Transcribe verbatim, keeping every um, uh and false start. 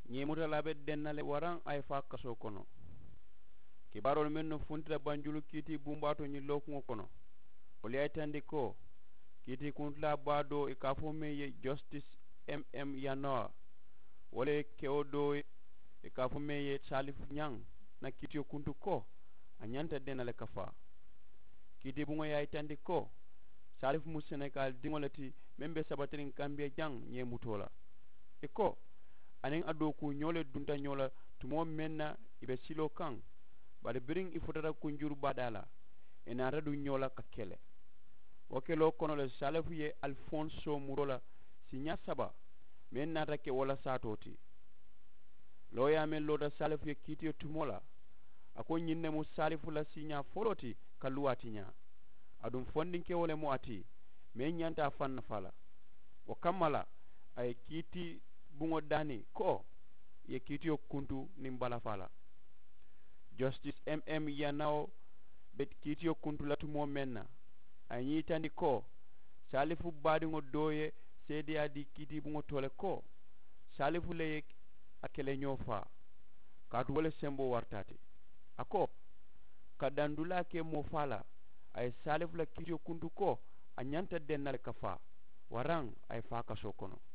ñemuta labe dennale waran ay fa kaso kono kibarol men no funtita banjulu kiti bumbato ñi lokuŋo kono woli ay tandi ko kiti kuntla bado e kafo me ye justice mm yanoa wole kewo do e kafo me ye salif nyang na kitiyo kuntu ko a ñanta dennale kafa kiti bungo yay tandi ko salif mu senegal dingolati membe sabatirin kambie jang ñemutola e ko anin ado ku ñole dunta ñola tumo menna ibe silo kan bari birin ifotata kunjuru badala ena radu ñola ka kele wakelo kono le salifu ye alfonso murola sinya saba men nata ke wala satoti loya men loda salifu ye kitiyo tumola ako ñinne mu salifu la sinya foloti kaluwati nya adum fondin ke wole mo ati men ñanta fanna fala o kammala ay kiti bungo dani ko ye kitiyo kuntu nimbala fala justice mm yanao bet kitiyo kuntu latumo menna ay ñitandi ko salifu badiŋo doye seediya di kiti buŋo tole ko salifu le akele ñoo faa kaatu wole sembo wartati ako ka dandula ke mo fala ay salifu la kitiyo kuntu ko a ñanta dennale ka faa waraŋ ay faa kaso kono